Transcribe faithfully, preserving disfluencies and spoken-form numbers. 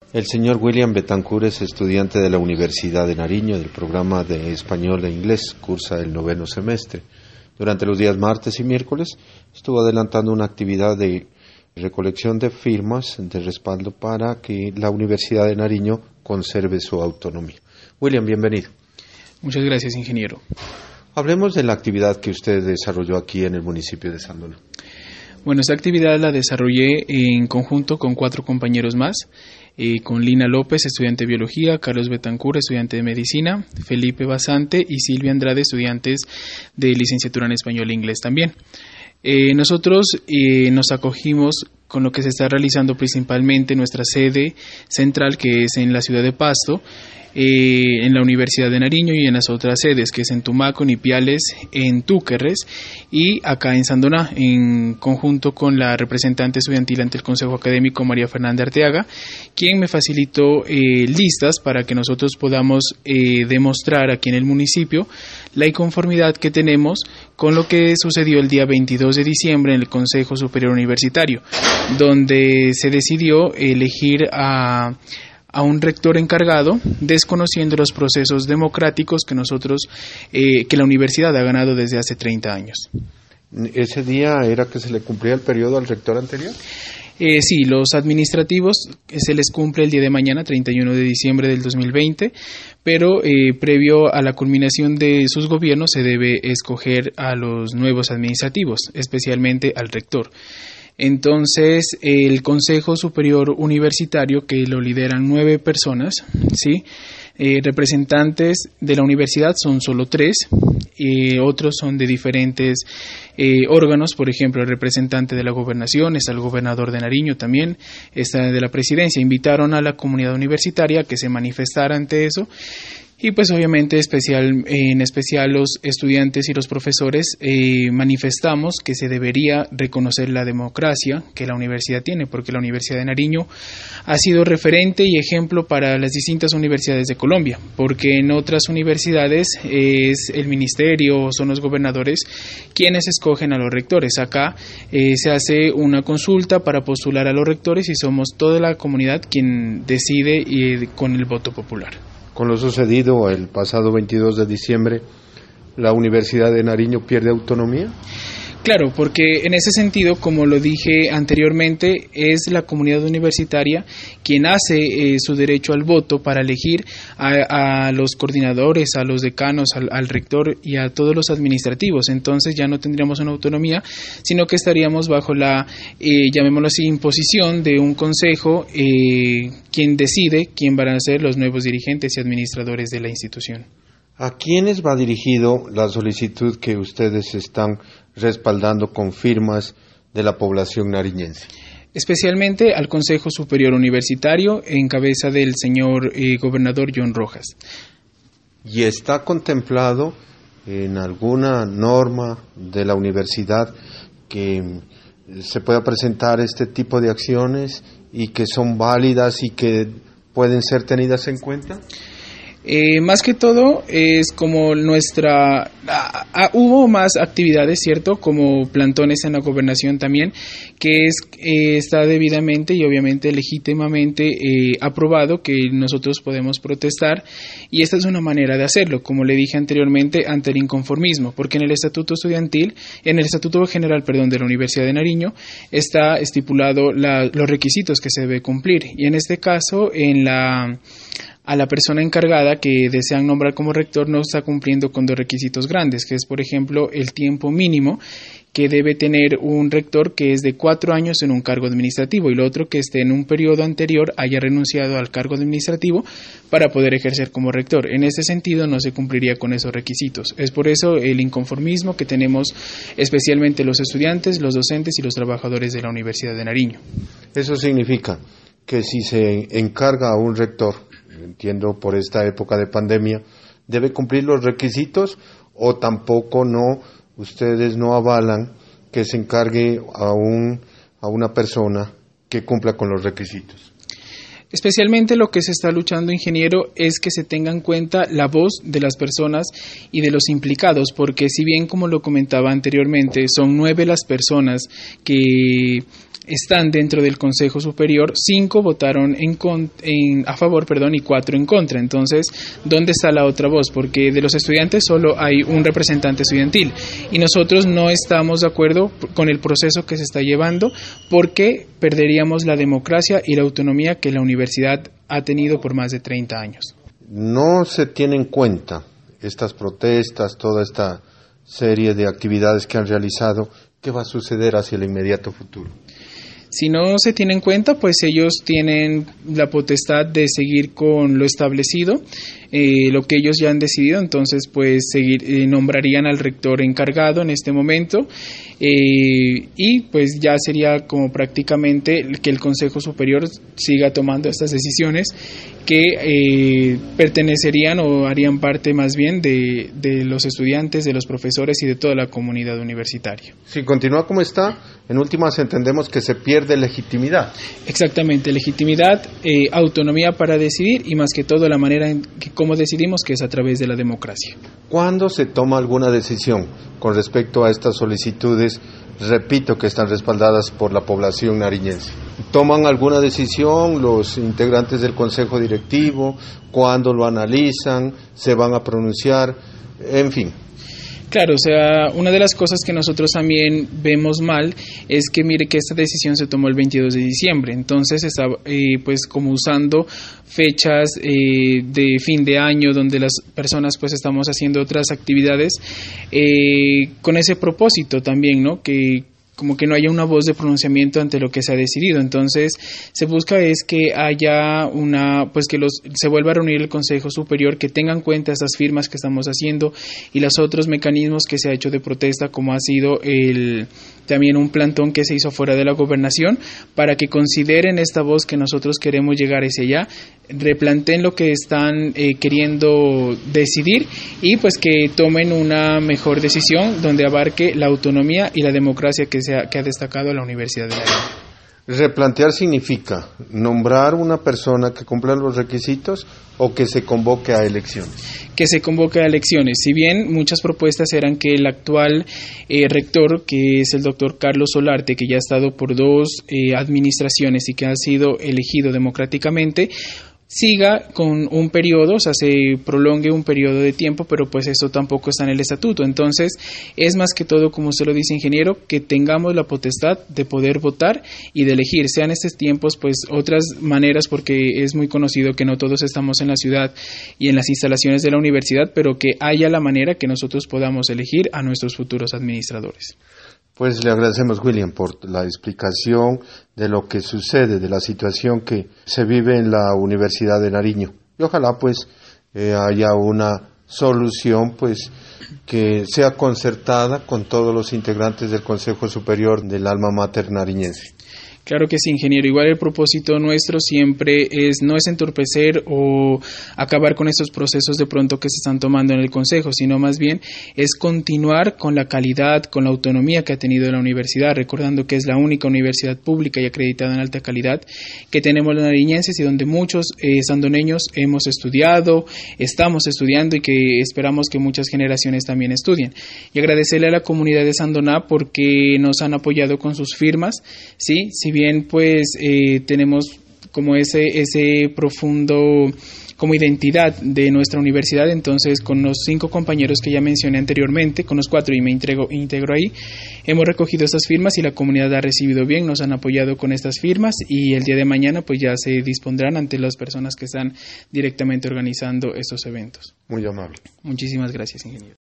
El señor William Betancourt es estudiante de la Universidad de Nariño del programa de Español e Inglés, cursa el noveno semestre. Durante los días martes y miércoles estuvo adelantando una actividad de recolección de firmas de respaldo para que la Universidad de Nariño conserve su autonomía. William, bienvenido. Muchas gracias, ingeniero. Hablemos de la actividad que usted desarrolló aquí en el municipio de Sandona. Bueno, esta actividad la desarrollé en conjunto con cuatro compañeros más, eh, con Lina López, estudiante de Biología, Carlos Betancourt, estudiante de Medicina, Felipe Basante y Silvia Andrade, estudiantes de Licenciatura en Español e Inglés también. Eh, nosotros eh, nos acogimos con lo que se está realizando principalmente en nuestra sede central, que es en la ciudad de Pasto, eh, en la Universidad de Nariño y en las otras sedes, que es en Tumaco, en Ipiales, en Túquerres y acá en Sandona, en conjunto con la representante estudiantil ante el Consejo Académico, María Fernanda Arteaga, quien me facilitó eh, listas para que nosotros podamos eh, demostrar aquí en el municipio la inconformidad que tenemos con lo que sucedió el día veintidós de diciembre en el Consejo Superior Universitario, donde se decidió elegir a a un rector encargado, desconociendo los procesos democráticos que nosotros, eh, que la universidad ha ganado desde hace treinta años. ¿Ese día era que se le cumplía el periodo al rector anterior? Eh, sí, los administrativos se les cumple el día de mañana, treinta y uno de diciembre del dos mil veinte, pero eh, previo a la culminación de sus gobiernos se debe escoger a los nuevos administrativos, especialmente al rector. Entonces, el Consejo Superior Universitario, que lo lideran nueve personas, ¿sí? Eh, representantes de la universidad son solo tres, eh, otros son de diferentes eh, órganos, por ejemplo, el representante de la gobernación, está el gobernador de Nariño también, está de la presidencia. Invitaron a la comunidad universitaria a que se manifestara ante eso. Y pues obviamente especial, en especial los estudiantes y los profesores eh, manifestamos que se debería reconocer la democracia que la universidad tiene, porque la Universidad de Nariño ha sido referente y ejemplo para las distintas universidades de Colombia, porque en otras universidades es el ministerio o son los gobernadores quienes escogen a los rectores. Acá eh, se hace una consulta para postular a los rectores y somos toda la comunidad quien decide eh, con el voto popular. Con lo sucedido el pasado veintidós de diciembre, ¿la Universidad de Nariño pierde autonomía? Claro, porque en ese sentido, como lo dije anteriormente, es la comunidad universitaria quien hace eh, su derecho al voto para elegir a, a los coordinadores, a los decanos, al, al rector y a todos los administrativos. Entonces ya no tendríamos una autonomía, sino que estaríamos bajo la, eh, llamémoslo así, imposición de un consejo eh, quien decide quién van a ser los nuevos dirigentes y administradores de la institución. ¿A quiénes va dirigido la solicitud que ustedes están respaldando con firmas de la población nariñense? Especialmente al Consejo Superior Universitario en cabeza del señor eh, gobernador John Rojas. ¿Y está contemplado en alguna norma de la universidad que se pueda presentar este tipo de acciones y que son válidas y que pueden ser tenidas en cuenta? Eh, más que todo es como nuestra ah, ah, hubo más actividades, cierto, como plantones en la gobernación también, que es eh, está debidamente y obviamente legítimamente eh, aprobado que nosotros podemos protestar, y esta es una manera de hacerlo, como le dije anteriormente, ante el inconformismo, porque en el estatuto estudiantil, en el estatuto general, perdón, de la Universidad de Nariño está estipulado la, los requisitos que se debe cumplir, y en este caso en la a la persona encargada que desean nombrar como rector no está cumpliendo con dos requisitos grandes, que es, por ejemplo, el tiempo mínimo que debe tener un rector, que es de cuatro años en un cargo administrativo, y lo otro, que esté en un periodo anterior haya renunciado al cargo administrativo para poder ejercer como rector. En este sentido no se cumpliría con esos requisitos. Es por eso el inconformismo que tenemos especialmente los estudiantes, los docentes y los trabajadores de la Universidad de Nariño. Eso significa que si se encarga a un rector, entiendo por esta época de pandemia, ¿debe cumplir los requisitos o tampoco no, ustedes no avalan que se encargue a un a una persona que cumpla con los requisitos? Especialmente lo que se está luchando, ingeniero, es que se tenga en cuenta la voz de las personas y de los implicados, porque si bien, como lo comentaba anteriormente, son nueve las personas que están dentro del Consejo Superior, cinco votaron en, con, en a favor, perdón, y cuatro en contra. Entonces, ¿dónde está la otra voz? Porque de los estudiantes solo hay un representante estudiantil y nosotros no estamos de acuerdo con el proceso que se está llevando, porque perderíamos la democracia y la autonomía que la universidad ha tenido por más de treinta años. No se tiene en cuenta estas protestas, toda esta serie de actividades que han realizado. ¿Qué va a suceder hacia el inmediato futuro? Si no se tiene en cuenta, pues ellos tienen la potestad de seguir con lo establecido, eh, lo que ellos ya han decidido. Entonces, pues seguir, eh, nombrarían al rector encargado en este momento, eh, y pues ya sería como prácticamente que el Consejo Superior siga tomando estas decisiones que eh, pertenecerían o harían parte más bien de, de los estudiantes, de los profesores y de toda la comunidad universitaria. Si continúa como está, en últimas entendemos que se pierde legitimidad. Exactamente, legitimidad, eh, autonomía para decidir y más que todo la manera en que cómo decidimos, que es a través de la democracia. ¿Cuándo se toma alguna decisión con respecto a estas solicitudes? Repito, que están respaldadas por la población nariñense. ¿Toman alguna decisión los integrantes del Consejo Directivo? ¿Cuándo lo analizan? ¿Se van a pronunciar? En fin. Claro, o sea, una de las cosas que nosotros también vemos mal es que mire que esta decisión se tomó el veintidós de diciembre, entonces está eh, pues como usando fechas eh, de fin de año donde las personas pues estamos haciendo otras actividades eh, con ese propósito también, ¿no? Que como que no haya una voz de pronunciamiento ante lo que se ha decidido. Entonces se busca es que haya una, pues que los se vuelva a reunir el Consejo Superior, que tenga en cuenta estas firmas que estamos haciendo y los otros mecanismos que se ha hecho de protesta, como ha sido el también un plantón que se hizo fuera de la gobernación, para que consideren esta voz que nosotros queremos llegar hacia allá, replanteen lo que están eh, queriendo decidir y pues que tomen una mejor decisión donde abarque la autonomía y la democracia que se ha, que ha destacado la Universidad de Nariño. Replantear significa nombrar una persona que cumpla los requisitos o que se convoque a elecciones. Que se convoque a elecciones. Si bien muchas propuestas eran que el actual eh, rector, que es el doctor Carlos Solarte, que ya ha estado por dos eh, administraciones y que ha sido elegido democráticamente, siga con un periodo, o sea, se prolongue un periodo de tiempo, pero pues eso tampoco está en el estatuto. Entonces, es más que todo, como usted lo dice, ingeniero, que tengamos la potestad de poder votar y de elegir. Sean estos tiempos, pues, otras maneras, porque es muy conocido que no todos estamos en la ciudad y en las instalaciones de la universidad, pero que haya la manera que nosotros podamos elegir a nuestros futuros administradores. Pues le agradecemos, William, por la explicación de lo que sucede, de la situación que se vive en la Universidad de Nariño. Y ojalá pues eh, haya una solución pues que sea concertada con todos los integrantes del Consejo Superior del Alma Mater nariñense. Claro que sí, ingeniero. Igual el propósito nuestro siempre es no es entorpecer o acabar con estos procesos de pronto que se están tomando en el Consejo, sino más bien es continuar con la calidad, con la autonomía que ha tenido la universidad, recordando que es la única universidad pública y acreditada en alta calidad que tenemos los nariñenses y donde muchos eh, sandoneños hemos estudiado, estamos estudiando y que esperamos que muchas generaciones también estudien. Y agradecerle a la comunidad de Sandoná porque nos han apoyado con sus firmas, ¿sí? Si bien pues eh, tenemos como ese ese profundo como identidad de nuestra universidad, entonces con los cinco compañeros que ya mencioné anteriormente, con los cuatro y me integro, integro ahí, hemos recogido estas firmas y la comunidad ha recibido bien, nos han apoyado con estas firmas y el día de mañana pues ya se dispondrán ante las personas que están directamente organizando estos eventos. Muy amable. Muchísimas gracias, ingeniero.